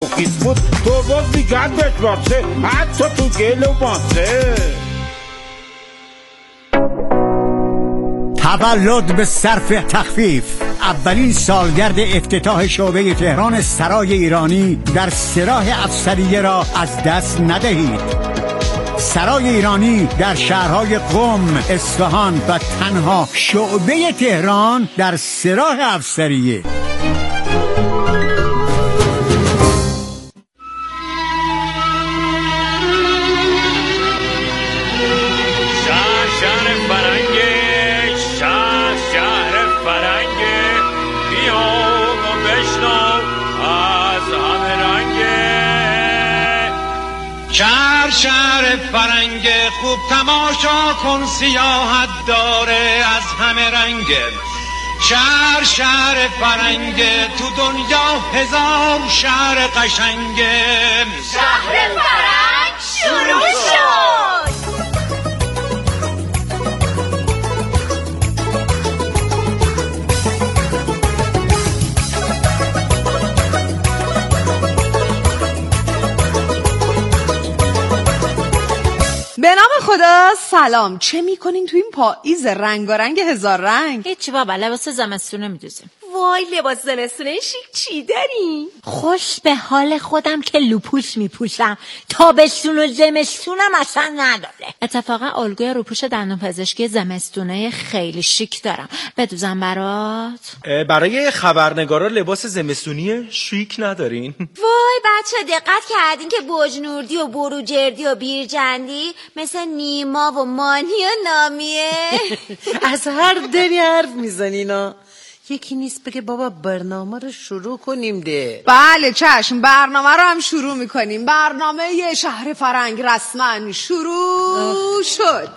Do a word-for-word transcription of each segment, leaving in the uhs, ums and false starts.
خیز بود تو باز میگن بشواسه حتی تو گل و باسه. تولد به صرف تخفیف، اولین سالگرد افتتاح شعبه تهران سرای ایرانی در سراح افسریه را از دست ندهید. سرای ایرانی در شهرهای قم، اصفهان و تنها شعبه تهران در سراح افسریه. شهر شهر فرنگ خوب تماشا کن سیاحت داره از همه رنگ. شهر شهر فرنگ تو دنیا هزار شهر قشنگ. شهر فرنگ شروع شد. به نام خدا سلام. چه میکنین تو این پاییز رنگارنگ هزار رنگ؟ هیچی بابا، لباس زمستونه میدوزیم. وای لباس زمستونه شیک چی داری؟ خوش به حال خودم که لوپوش میپوشم، تابستون و زمستونم اصلا نداره. اتفاقا الگوی روپوش دندون پزشکی زمستونه خیلی شیک دارم، بدوزم برات؟ برای خبرنگارا لباس زمستونی شیک ندارین؟ وای بچه دقت کردین که بوجنوردی و بروجردی و بیرجندی مثل نیما و مانی و نامیه؟ از هر دری حرف میزنینا. یکی نیست بگه بابا برنامه رو شروع کنیم ده. بله چشم، برنامه رو هم شروع میکنیم. برنامه یه شهر فرنگ رسما شروع شد.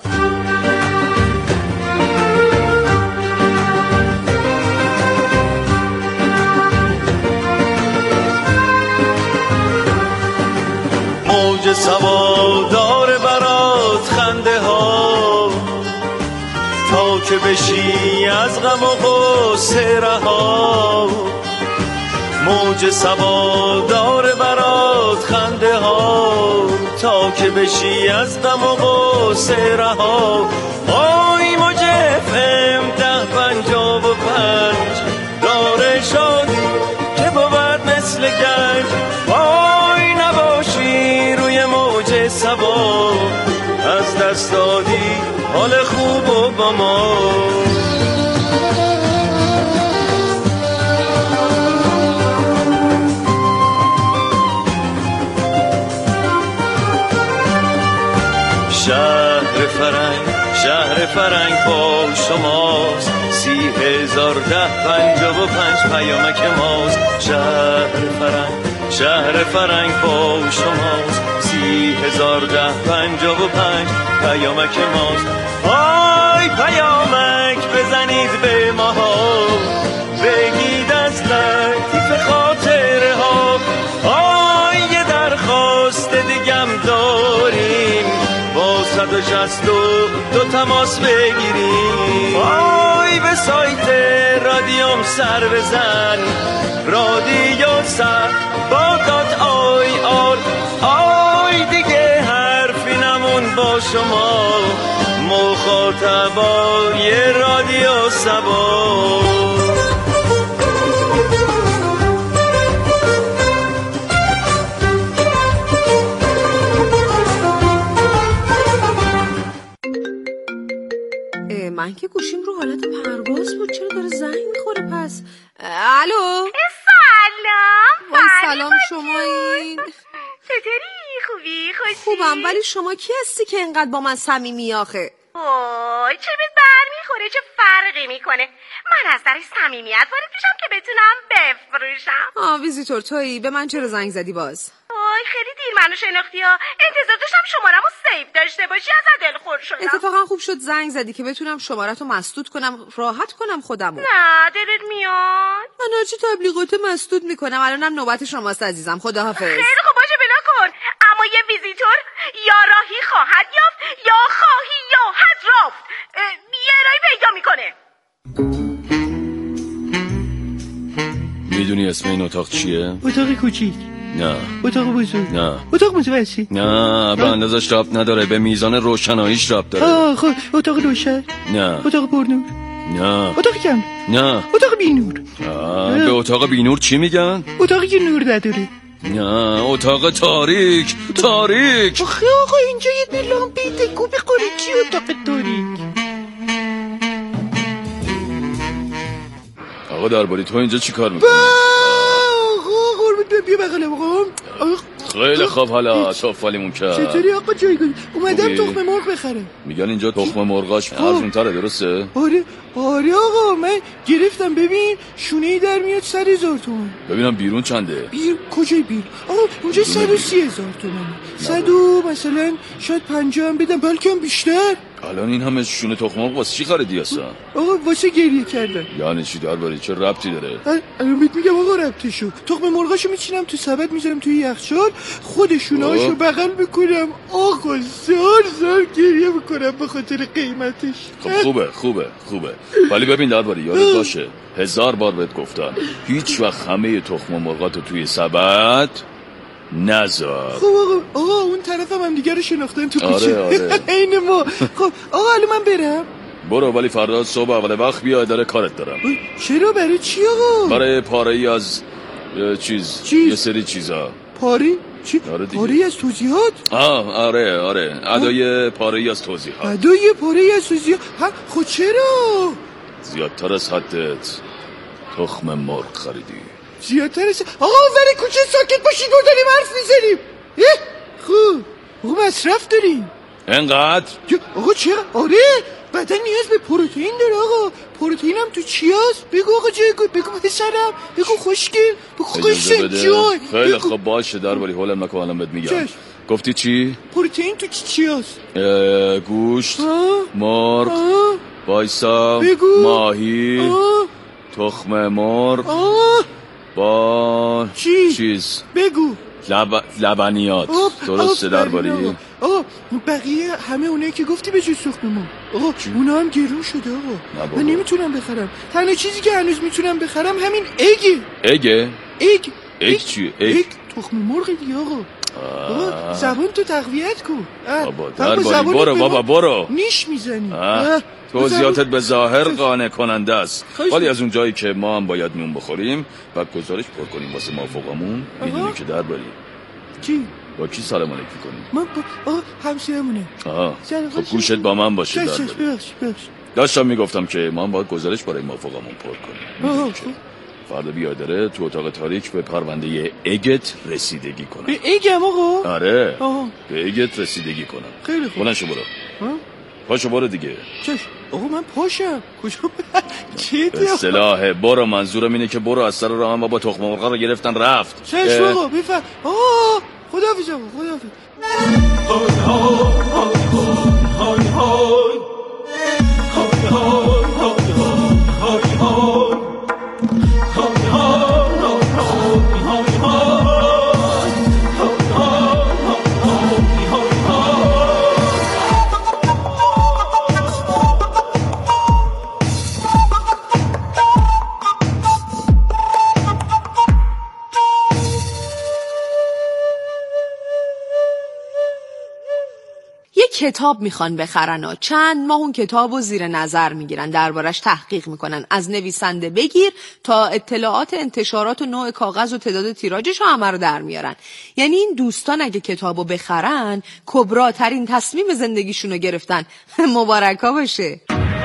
موج سوادار برات خنده ها تا که بشی از غم و غصه رها. موج سوادار برات خنده ها تا که بشی از غم و غصه رها. آی موج اف ام ده پنجاه و پنج داره شادی که بود مثل گنج. وای نباشی روی موج سوا از دست دادی حال خوب و با ما. شهر فرنگ شهر فرنگ با شماست، سی هزار ده پنجاه و پنج پیامک ماست. شهر فرنگ شهر فرنگ با شماست، سی هزار ده پنجاه و پنج پیامک ماست. آی پیامک بزنید به ماها، بگید از لطیف خاطره ها. آی یه درخواست دیگم داریم، با صد و شصت و دو تماس بگیریم. آی به سایت رادیوم سر بزن، رادیو سر با دات آی آر. آی دیگه حرفی نمون با شما، مخاطبای رادیو سبا. من که گوشیم رو حالت پرواز بود، چرا داره زنگ میخوره پس؟ الو سلام. وای سلام شمایین. چطوری؟ خوبی؟ خوشی؟ خوبم، ولی شما کی هستی که اینقدر با من صمیمی آخه؟ وای چه به بر میخوره، چه فرقی میکنه. من از در صمیمیت وارد میشم که بتونم بفروشم. آه ویزیتور تویی، به من چرا زنگ زدی باز؟ وای خیلی دیر منو شناختی ها، انتظار داشتم شمارمو سیو داشته باشی، ازت دلخور شدم. اتفاقا خوب شد زنگ زدی که بتونم شمارتو مسدود کنم، راحت کنم خودمو. نه دلت میاد؟ من هرچی تبلیغات مسدود میکنم. الانم نوبت شماست عزیزم، خداحافظ. خیلی خوب باشه بلا کن، اما یه ویزیتور یا راهی خواهد یافت یا خواهی یاهد رفت، یه رای پیدا میکنه. میدونی اسم این اتاق چیه؟ اتاق کوچیک. نه. اتاق بزرگ؟ نه. اتاق متوسط؟ نه، به اندازش ربط نداره، به میزان روشناییش ربط داره. آه خب اتاق روشن؟ نه. اتاق پرنور؟ نه. اتاق کم؟ نه. اتاق بینور؟ به اتاق بینور چی میگن؟ اتاقی که نور نداره. نه، اتاق تاریک. تاریک. آخه آقا اینجا یه لامپی دکو بخوری چی اتاق تاریک؟ آقا درباری تو اینجا چی کار میکنی؟ آقا قربت بیا بغلم آقا. خیلی خوب، حالا توفالیمون کرد. چطوری آقا جایگاه؟ اومدم تخم مرغ بخرم. میگن اینجا تخم مرغاش ارزون تره، درسته؟ آره آره آقا من گرفتم، ببین شونه در میاد صد هزار تومن. ببینم بیرون چنده؟ بیر کجای بیر؟ آقا اونجا صد و سی هزار تومن. صد و مثلا شاید پنجاه هم بدم، بلکه هم بیشتر. الان این همه شونه تخم مرغ واسه چی خریدی اصلا؟ آقا واسه گریه کردن. یعنی چی درباره؟ چه ربطی داره؟ الان بهت میگم آقا ربطشو. تخم مرغاشو میچینم تو سبد، میذارم توی یخچال، خودشوناشو بغل میکنم، آقا زار زار گریه میکنم به خاطر قیمتش. خب خوبه خوبه خوبه، ولی ببین درباره یادت باشه هزار بار بهت گفتم هیچ وقت همه تخم مرغاتو توی سبد نذار. خب آقا آقا اون طرف هم, هم دیگه رو شناختن تو کوچه. آره آره این ما. خب آقا الان من برم. برو، ولی فردا صبح اول وقت بیا، اداره کارت دارم. چرا؟ برای چی آقا؟ برای پاره ای از چیز چیز؟ یه سری چیزا. پاری؟ چی؟ آره پاره ای از توضیحات؟ آه آره آره ادای پاره ای از توضیحات. ادای پاره ای از توضیحات؟ ها خب چرا؟ زیادتر از حدت تخم مرغ خریدی. زیادتر از آقا ولی کوچه ساکت باشید و داریم حرف میزنیم. خوب آقا مصرف داریم انقدر؟ آقا چرا؟ آره بدن نیاز به پروتئین داره آقا. پروتئین هم تو چی هست؟ بگو آقا جایگاه، بگو پسرم، بگو خوشگل، بگو خوشگل جای. خیلی خوب باشه درباره حالم نکن، الان بهت میگم. گفتی چی؟ پروتئین تو چی چی هست؟ گوشت، مرغ، وایسا، ماهی، تخم مرغ با چی؟ چیز بگو. لب... لبنیات. درسته درباره؟ آقا بقیه همه اونایی که گفتی به جز تخم مرغ آقا اونا هم گرون شده آقا. من نمیتونم بخرم. تنها چیزی که هنوز میتونم بخرم همین اگه. اگه؟ اگ. اگ چیه؟ اگ تخم مرغ دیگه آقا. آقا زبان تو تقویت کن. بابا درباره برو بابا برو. نیش میزنی. توضیحاتت به ظاهر قانع کننده است، ولی از اون جایی که ما هم باید نون بخوریم بعد گزارش پر کنیم واسه موافقمون. میدونی که درباره کی؟ با کی سلام علیک کنیم؟ ما با آه همسایه‌مونه. آها خب گوشت با من باشه. درباره ببخش ببخش داشتم میگفتم که ما هم باید گزارش برای موافقمون پر کنیم. آها فردا بیادره تو اتاق تاریک به پرونده اگت رسیدگی کنم. به اگم آقا؟ آره آها. به اگت رسیدگی کنم. خیلی خوب. بلند شو برو. پاشو برو دیگه. چش آقا من پاشم کجا؟ چی به اصطلاح برو منظورم اینه که برو از سر راه هم با تخم مرغ رو گرفتن رفت. چش آقا بفهم. آه خداحافظ آقا خداحافظ. های های های های کتاب میخوان بخرن ها. چند ماه اون کتاب رو زیر نظر میگیرن، دربارش تحقیق میکنن، از نویسنده بگیر تا اطلاعات انتشارات و نوع کاغذ و تعداد تیراژش رو همه رو در میارن. یعنی این دوستان اگه کتاب رو بخرن کبراترین تصمیم زندگیشون رو گرفتن. مبارکا باشه.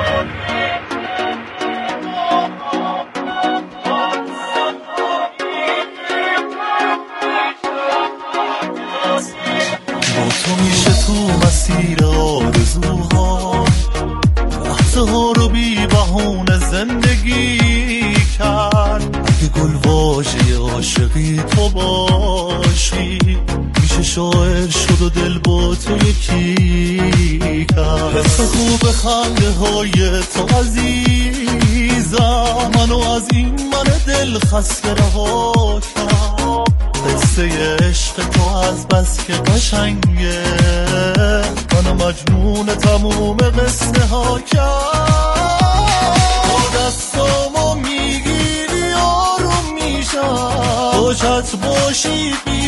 تو میشه تو مسیر آرزوها لحظه ها رو بی بهونه زندگی کرد. اگه گل واژه عاشقی تو باشی میشه شاعر شد و دل با تو یکی کرد. حس خوب خنده های تو عزیزم منو از این من دل خسته رها کرد. قصه عشق تو از بس که قشنگه منو مجنون تموم قصه ها کرد. تو دستامو میگیری آروم میشم تو چت باشی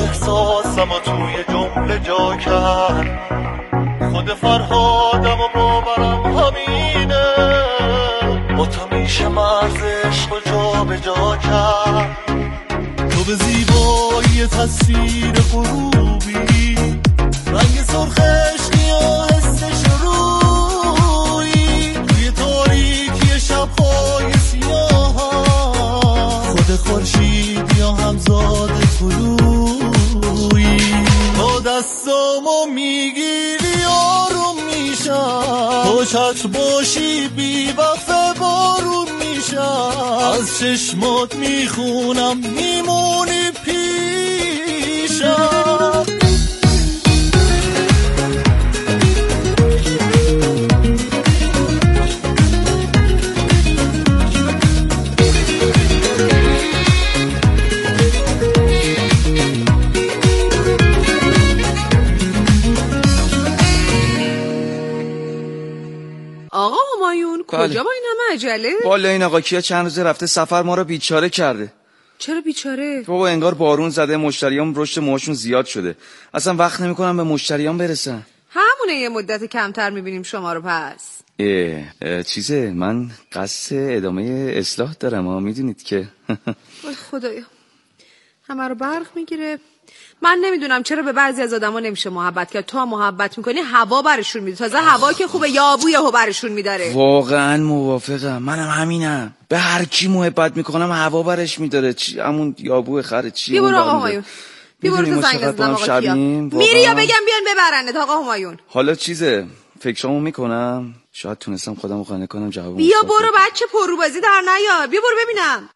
احساسم و توی جمله جا کرد. خود فرهادم و باورم همینه، با تو میشه مرز عشق و جا به جا کرد. تو به زیبایی تصویر غروبی، رنگ سرخش یا حس شروعی، توی تاریکی شب‌های سیاه، خود خورشید یا همزاد طلوعی. تو دستامو میگیری آروم میشم، تو چتر باشی بی وقت بارون میشم، از چشمات میخونم میمونی پیشم. آقا همایون کجا با این همه عجله؟ والا این آقا کیا چند روزه رفته سفر ما رو بیچاره کرده. چرا بیچاره؟ بابا انگار بارون زده، مشتریام رشد موهاشون زیاد شده، اصلا وقت نمیکنم به مشتریام برسن. همونه یه مدت کمتر میبینیم شما رو. پس اه, اه چیزه من قصد ادامه اصلاح دارم ها، میدونید که. وای خدایا همه رو برق میگیره. من نمیدونم چرا به بعضی از آدما نمیشه محبت کرد. تا محبت میکنی هوا برشون میده، تازه هوا که خوبه یابو یهو برشون میداره. واقعا موافقم، منم همینم. به هر کی محبت میکنم هوا برش میداره، چی همون یابو خره چی. بیا برو آقا همایون، بیا برو تو زنگ بزنم آقا کیا میری یا بگم بیان ببرنت آقا همایون. حالا چیزه فکرامو میکنم، شاید تونستم خودمو قانع کنم جواب. بیا برو بچه پروبازی در نیار، بیا برو ببینم.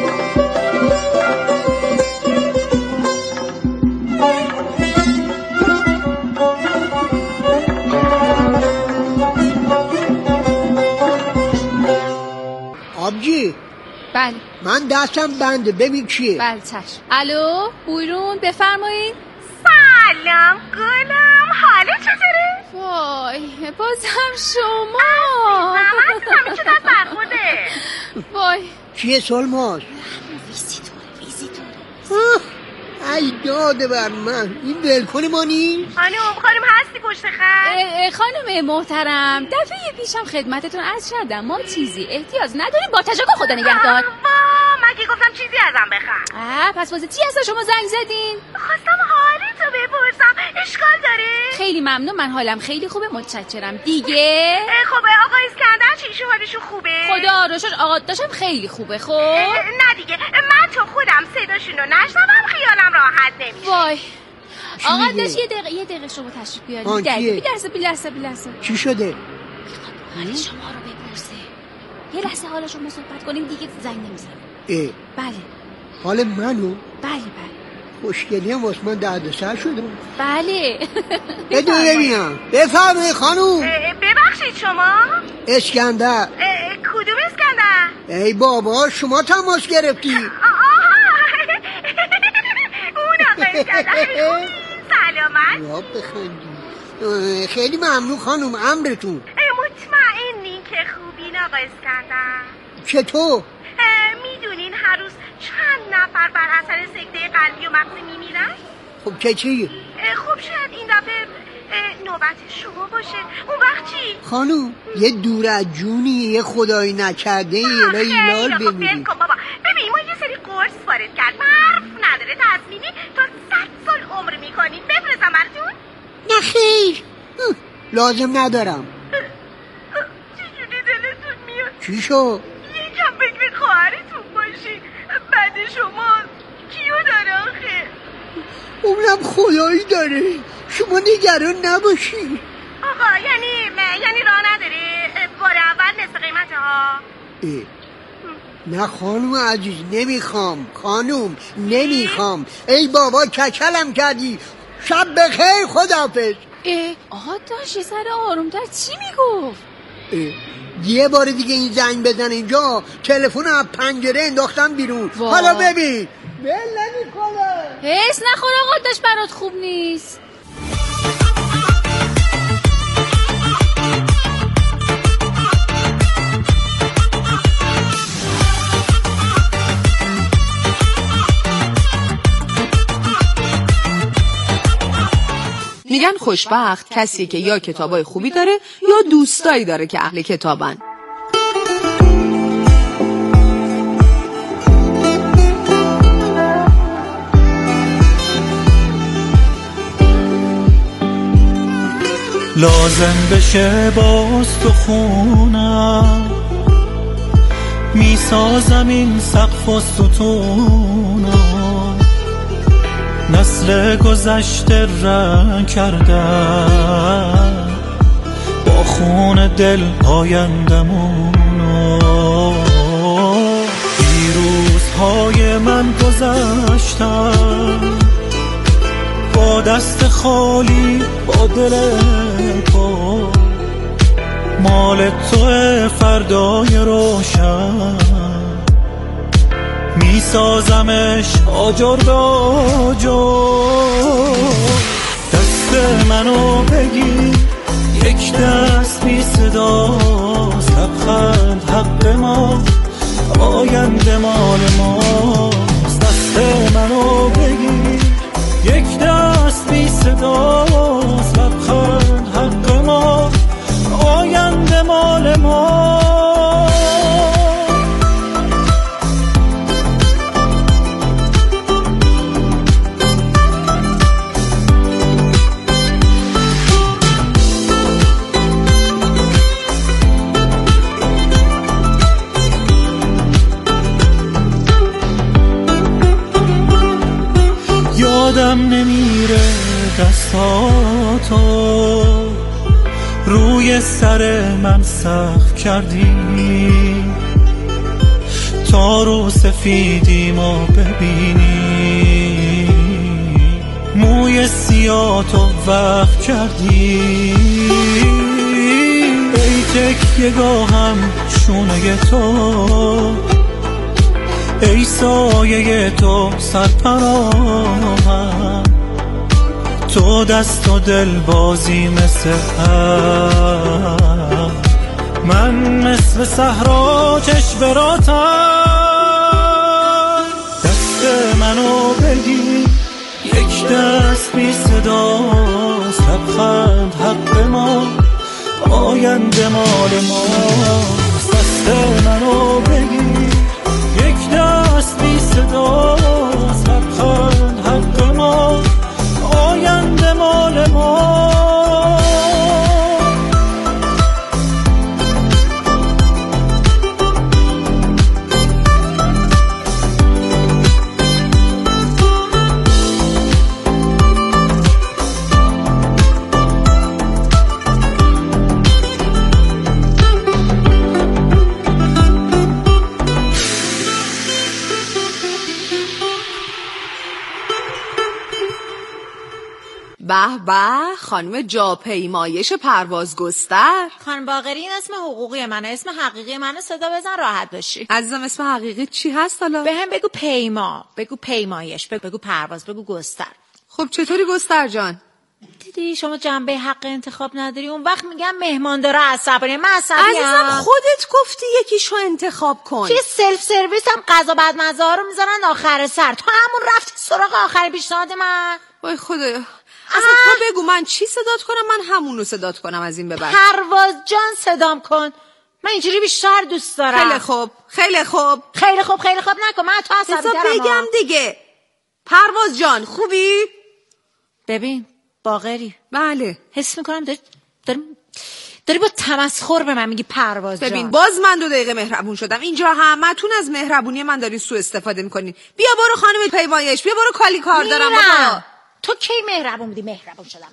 آبجی بله من دستم بنده، ببین چیه. بله چشم. الو بیرون بفرمایید. سلام گلم، حالا چطوره؟ وای بازم شما. همه چه دست برخورده. وای چیه سلماز؟ ویزیتوره ویزیتوره. ای داده بر من، این دلکن ما نیست؟ خانم خانم هستی پشت خط؟ خانم محترم دفعه پیشم خدمتتون عرض کردم ما چیزی احتیاج نداریم، با تشکر خدا نگهدار. من که گفتم چیزی ازم بخوام. آه پس واسه چی هستا شما زنگ زدین؟ خواستم حالتو بپرسم، اشکال داره؟ خیلی ممنون، من حالم خیلی خوبه متشکرم. دیگه خوبه آقا اسکندر چی حالشون خوبه؟ خدا رو شکر آقا داشتم خیلی خوبه. خب نه دیگه من تو خودم صداشونو نشنوم خیالم راحت نمیشه. وای آقا داشت یه دقیقه یه دقیقه شما تشریف بیارید. یه لحظه بی لحظه بی لحظه. چی شده؟ حال شما رو بپرسه. یه لحظه حالا شما صحبت کنیم دیگه زنگ نمیزنم. اه بله حال منو؟ بله بله خوشگلی هم واسه من دردسر شده. بله بده ببینم. بفرمایید خانوم. ببخشید شما؟ اسکندر. کدوم اسکندر؟ ای بابا شما تماس گرفتی. آها اون آقا اسکندر. سلامت. یا بخندی. خیلی ممنون خانوم، امرتون. مطمئنین که خوبین آقا اسکندر؟ چطور؟ میدونین هر روز چند نفر بر اثر سکته قلبی و مغزی میمیرن؟ خب که چی؟ خب شاید این دفعه نوبت شما باشه. اون وقت چی؟ خانوم یه دور از جونی، یه خدایی نکرده ای الهی لال بمیری. خب بابا ببین ما یه سری قرص وارد کرد، حرف نداره، تضمینی تا صد سال عمر میکنی. بفرستم براتون؟ نه خیر لازم ندارم. چجوری دلتون میاد؟ چی شو؟ یکم فکر خواهرتون باشی. بعد شما کیو داره آخه؟ اونم خدایی داره، شما نگران نباشی. آقا یعنی یعنی راه نداره؟ بار اول نصف قیمت ها. نه خانوم عزیز نمیخوام، خانوم نمیخوام. ای بابا کچلم کردی. شب بخیر، خداحافظ. اه آقا داشت یه سر آرومتر چی میگفت؟ یه بار دیگه این زنگ بزن اینجا، تلفن از پنجره انداختم بیرون. حالا ببین بله نمیکنه. حس نخور آقا داشت برات خوب نیست. میگن خوشبخت کسی که یا کتابای خوبی داره یا دوستایی داره که اهل کتابن. لازم بشه باز تو خونم میسازم این سقف و ستونم، نسل گذشته رنگ کردم با خون دل آیندمونو. دیروزهای من گذشتن با دست خالی با دل پر، مال توه فردای روشن میسازمش آجر به آجر. دست منو بگیر یک دست بی صدا، لبخند حق ما آینده مال ماست. دست منو بگیر یک دست بی صدا، لبخند حق ما آینده مال ما. یادم نمیره دستاتو روی سر من سقف کردی تا رو سفیدی ما ببینی، موی سیاتو وقف کردی. ای تکیه گاهم شونه تو، ای سایه تو سرپناهم، تو دست و دل بازی مثل هم، من مثل صحرا چشمراتم. دست منو بگی یک دست بی صداست، لبخند حق ما آینده مال ماست. دست منو بگی یک دست بی صداست، لبخند حق ما آینده مال ما. به به خانم جاپیمایش پروازگستر. خانم باقری این اسم حقوقی منه، اسم حقیقی منه، صدا بزن راحت باشی. عزیزم اسم حقیقی چی هست حالا؟ به هم بگو پیما، بگو پیمایش، بگو پرواز، بگو گستر. خب چطوری گستر جان؟ دیدی شما جنبه حق انتخاب نداری، اون وقت میگم مهمان داره عصبانی. من عصبیم. عزیزم خودت گفتی یکیشو انتخاب کن. توی سلف سرویس هم غذا بعد مزه ها رو میذارن آخر سر، تو همون رفتی سراغ آخر پیشنهاد من. وای خدایا، اصلا تو بگو من چی صدات کنم، من همونو صدات کنم از این به بعد. پرواز جان صدام کن، من اینجوری بیشتر دوست دارم. خیلی خوب خیلی خوب خیلی خوب خیلی خوب نکن، من تو عصبی دارم. بگم دیگه. پرواز جان خوبی؟ ببین باقری، بله حس میکنم داری داری, داری با تمسخر به من میگی پرواز جان. ببین باز من دو دقیقه مهربون شدم، اینجا همتون از مهربونی من دارین سوء استفاده میکنین. بیا برو خانم پیمایش، بیا برو کالی کار دارم بابا. تو کی مهربون بودی؟ مهربون شدم.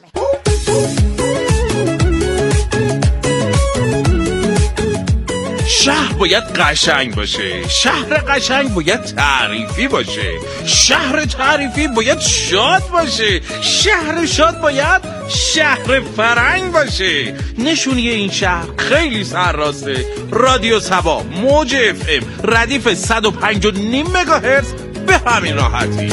شهر باید قشنگ باشه، شهر قشنگ باید تعریفی باشه، شهر تعریفی باید شاد باشه، شهر شاد باید شهر فرنگ باشه. نشونی این شهر خیلی سرراسته. رادیو سبا موج اف ام ردیف صد و پنج و نیم مگاهرتز به همین راحتی.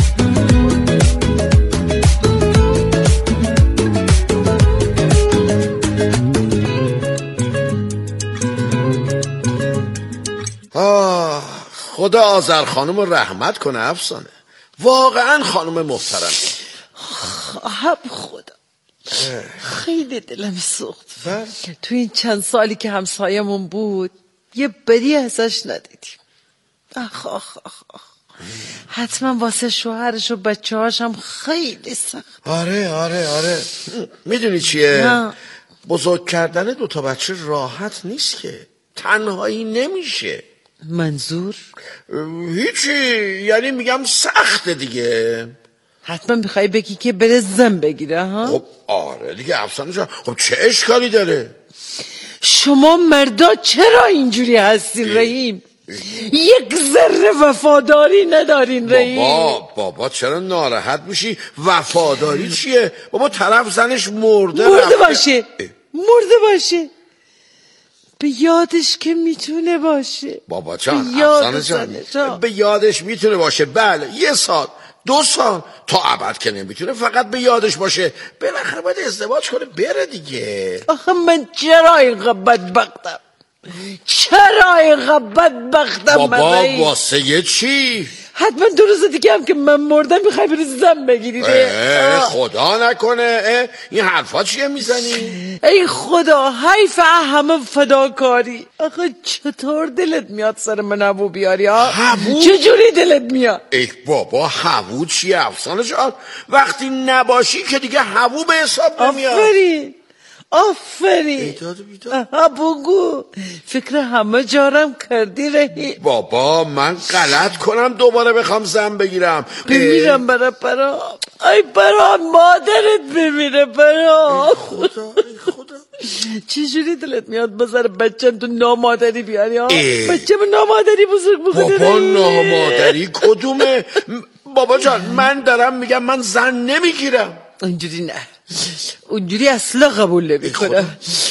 آه خدا آذر خانم رو رحمت کنه. افسانه واقعا خانم محترم. خب خدا خیلی دلم سوخت. تو این چند سالی که همسایمون بود یه بدی ازش ندیدیم. آخ آخ آخ آخ. حتما واسه شوهرش و بچه هاشم خیلی سخت. آره آره آره. میدونی چیه؟ نه. بزرگ کردن دوتا بچه راحت نیست که. تنهایی نمیشه. منظور؟ هیچی، یعنی میگم سخته دیگه. حتما میخوای بگی که بره زن بگیره ها؟ خب آره دیگه افسانه جان، خب چه اشکالی داره؟ شما مردا چرا اینجوری هستین رحیم؟ یک ذره وفاداری ندارین رحیم. بابا بابا چرا ناراحت میشی؟ وفاداری چیه؟ بابا طرف زنش مرده مرده رفته. باشه مرده باشه به یادش که میتونه باشه. بابا جان افسانه جان, جان به یادش میتونه باشه، بله یه سال دو سال تا ابد که نمیتونه فقط به یادش باشه. بالاخره باید ازدواج کنه بره دیگه. آخه من چرا اینقدر بدبختم؟ چرا اینقدر بدبختم؟ بابا واسه چی؟ حتما دو روز دیگه هم که من مردم میخوای بری زن بگیری. خدا نکنه. این حرفا چیه میزنی؟ ای خدا حیف همه فداکاری. آخه چطور دلت میاد سر من هوو بیاری ها؟ هوو؟ چجوری دلت میاد؟ ای بابا هوو چیه افسانه جان؟ وقتی نباشی که دیگه هوو به حساب نمیاد. آفرین آفرین. آها بگو فکر همه جارم کردی رهی. بابا من غلط کنم دوباره بخوام زن بگیرم؟ بمیرم برا برا. ای برا مادرت بمیره برا. ای خدا ای خدا. چجوری دلت میاد بذاره بچه تو نامادری بیاری ها؟ بچه به نامادری بزرگ بکنه. بابا نامادری کدومه؟ بابا جان من دارم میگم من زن نمیگیرم. اینجوری نه، اونجوری اصلا قبول نمیکنه.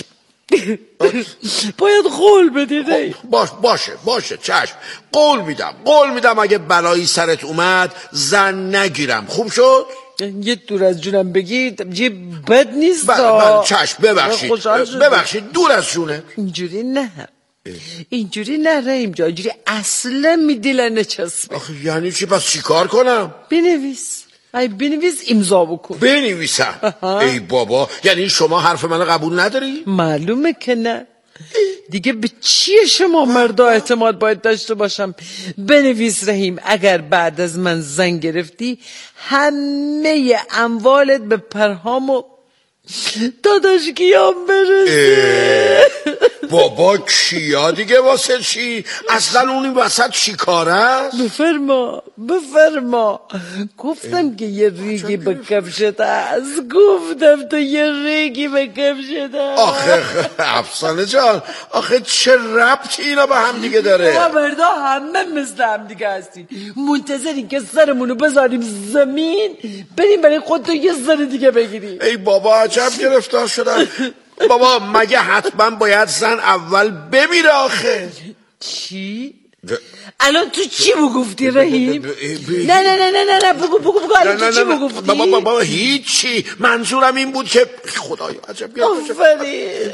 باید قول بدی. باش باشه باشه چشم قول میدم قول میدم اگه بلایی سرت اومد زن نگیرم. خوب شد؟ یه دور از جونم بگی یه بد نیست. بله بله چشم ببخشید ببخشید دور از جونه. اینجوری نه اینجوری نه رحیم جان، اینجوری اصلا می دل نچسبه. آخه یعنی چی؟ پس چی کار کنم؟ بنویس. ای بنویس امضا بکن. بنویسم؟ ای بابا یعنی شما حرف منو قبول نداری؟ معلومه که نه. دیگه به چی شما مردا اعتماد باید داشته باشم؟ بنویس رحیم اگر بعد از من زن گرفتی همه اموالت به پرهام و داداش کیام برسه. بابا کیا دیگه واسه چی؟ اصلا اون این وسط چی کاره؟ بفرما بفرما. گفتم که یه ریگی به کفشت هست. گفتم تو یه ریگی به کفشت هست. آخه افسانه جان آخه چه ربطی اینا به هم دیگه داره؟ ما مردا همه مثل هم دیگه هستیم، منتظریم که سرمونو بذاریم زمین بریم برای خودتو یه زن دیگه بگیری. ای بابا عجب گرفتار شدم. بابا مگه حتما باید زن اول بمیره آخه؟ چی؟ الان تو چی بگفتی رحیم؟ نه نه نه نه نه نه بگو بگو بگو الان تو چی بگفتی؟ بابا بابا هیچی، منظورم این بود که خدایا عجب گرفتار شدم. آفرین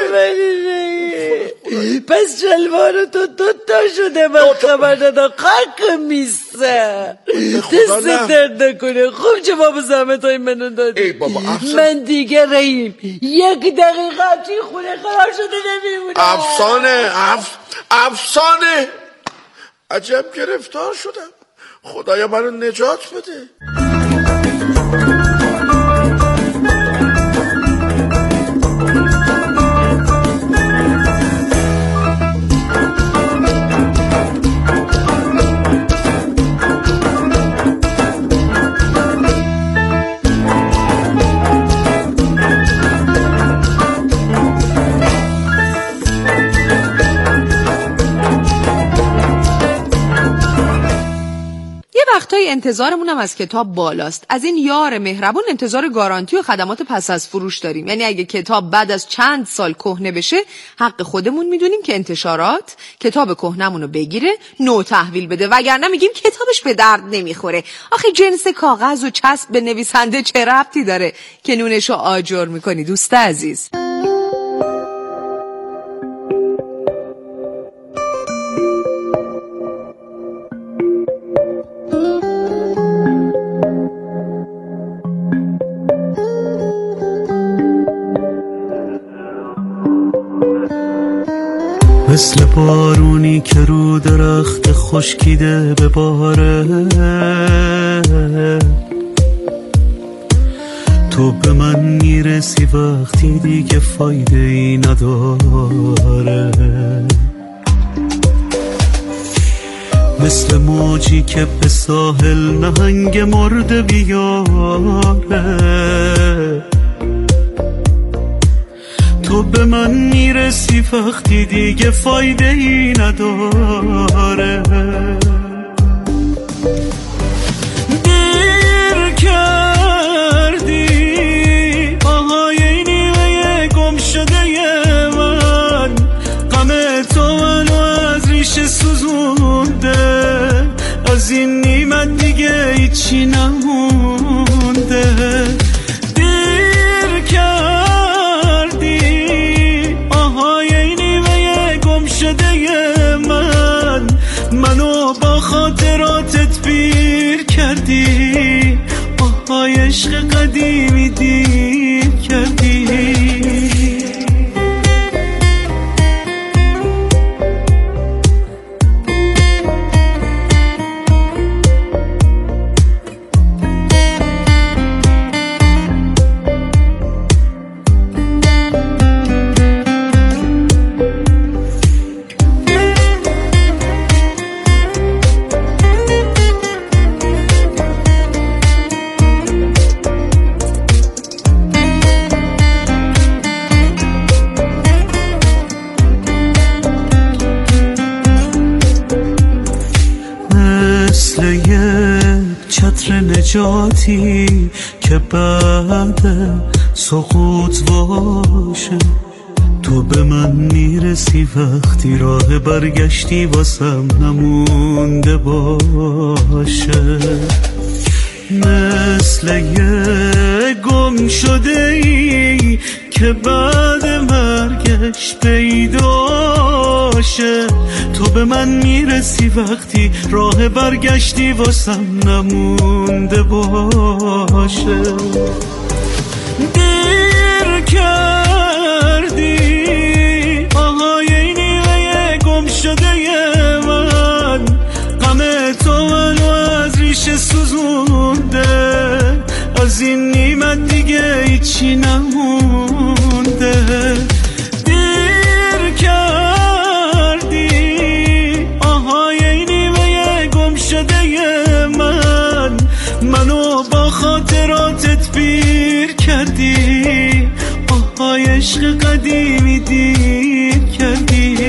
آفرین. پس شلوار تو دو تا شده من خبر دادم خاک میسته. دست درد نکنه. خوب جواب زحمت های منو دادی. من دیگه رحیم یک دقیقه توی خونه قرار شده نمیمونم. افسانه افسانه عجب گرفتار شدم. خدایا منو نجات بده. وقتای انتظارمون هم از کتاب بالاست. از این یار مهربون انتظار گارانتی و خدمات پس از فروش داریم. یعنی اگه کتاب بعد از چند سال کهنه بشه حق خودمون میدونیم که انتشارات کتاب کهنمون رو بگیره نو تحویل بده، وگرنه میگیم کتابش به درد نمیخوره. آخه جنس کاغذ و چسب به نویسنده چه ربطی داره که نونشو آجر میکنی دوست عزیز؟ مثل بارونی که رو درخت خشکیده بباره، تو به من میرسی وقتی دیگه فایده ای نداره. مثل موجی که به ساحل نهنگ مرده بیاره، تو به من میرسی وقتی دیگه فایده ای نداره. دیر کردی آهای نیمه گم شده من، غم تو منو از ریشه سوزونده، از این نیمت دیگه هیچی نمونده. دیر کردی آهای نیمه گم شده من، منو با خاطراتت پیر کردی، آهای عشق قدیمی دیر کردی. نجاتی که بعد سقوط باشه، تو به من میرسی وقتی راه برگشتی واسم نمونده باشه. مثل یه گم شده ای که بعد مرگش پیداشه، تو به من میرسی وقتی راه برگشتی واسم نمونده باشه. دیر کردی آهای نیمه گم شده من، غم تو منو از ریشه سوزونده، از این نیمت دیگه هیچی نمونده. دیر کردی آهای نیمه گم شده من، منو با خاطراتت پیر کردی، آهای عشق قدیمی دیر کردی.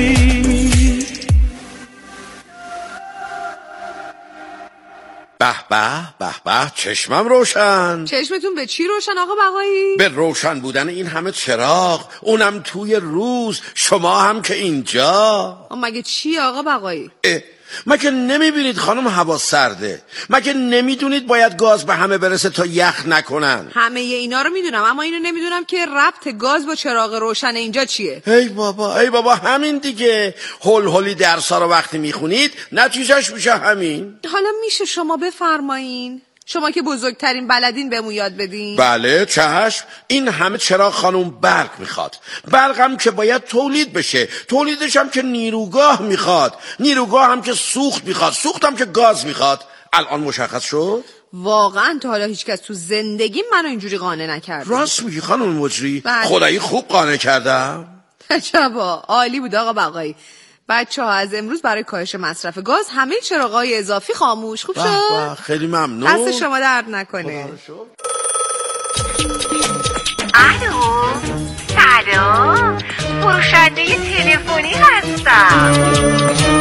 به به به به، چشمم روشن. چشمتون به چی روشن آقا بقایی؟ به روشن بودن این همه چراغ، اونم توی روز، شما هم که اینجا. مگه چی آقا بقایی؟ مگه نمیبینید خانم هوا سرده؟ مگه نمیدونید باید گاز به همه برسه تا یخ نکنن؟ همه اینا رو میدونم، اما اینو نمیدونم که ربط گاز با چراغ روشن اینجا چیه. ای بابا ای بابا، همین دیگه. هول هولی درسا رو وقتی میخونید نتیجهش میشه همین. حالا میشه شما بفرمایین؟ شما که بزرگترین بلدین بهمون یاد بدین. بله چشم. این همه چراغ خانم برق میخواد، برق هم که باید تولید بشه، تولیدش هم که نیروگاه میخواد، نیروگاه هم که سوخت میخواد، سوخت هم که گاز میخواد. الان مشخص شد؟ واقعا تا حالا هیچکس تو زندگی منو اینجوری قانع نکرد. راست میگی خانم مجری؟ بله. خدایی خوب قانع کردم. تجابا عالی بود آقا بقایی. بچه ها از امروز برای کاهش مصرف گاز همه چراغای اضافی خاموش. خوب شد؟ خیلی ممنون. دست شما درد نکنه. الو سلام، فروشنده تلفنی هستم.